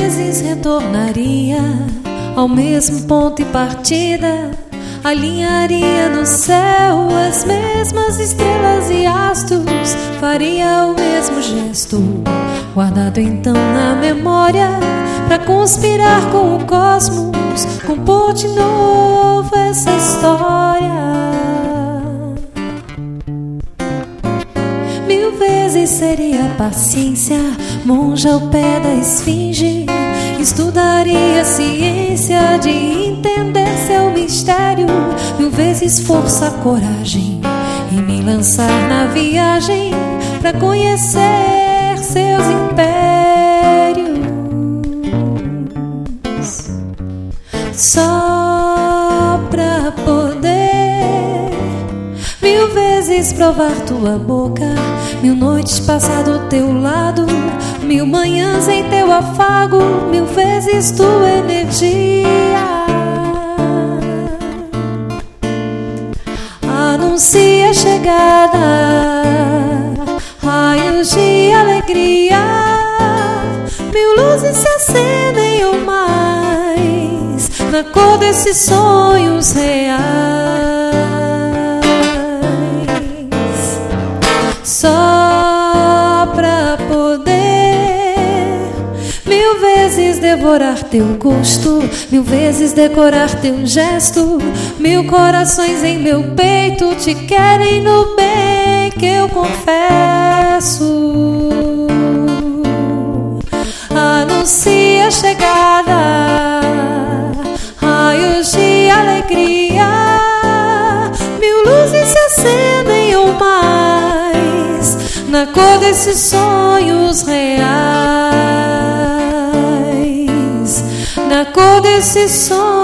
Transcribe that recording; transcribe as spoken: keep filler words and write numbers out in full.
vezes retornaria ao mesmo ponto e partida, alinharia no céu as mesmas estrelas e astros, faria o mesmo gesto, guardado então na memória, pra conspirar com o cosmos, compor de novo essa história. Mil vezes seria paciência, monja ao pé da esfinge, estudaria a ciência de entender seu mistério. Mil vezes força, coragem e me lançar na viagem pra conhecer seus impérios. Só pra poder mil vezes provar tua boca, mil noites passar do teu lado, mil manhãs em teu afago, mil vezes tua energia. Anuncia a chegada, raios de alegria, mil luzes se acendem ou mais na cor desses sonhos reais. Só pra poder mil vezes devorar teu gosto, mil vezes decorar teu gesto, mil corações em meu peito te querem no bem que eu confesso. Anuncia a chegada, raios de alegria, mil luzes se acendem ou mais na cor desses sonhos reais, na cor desses sonhos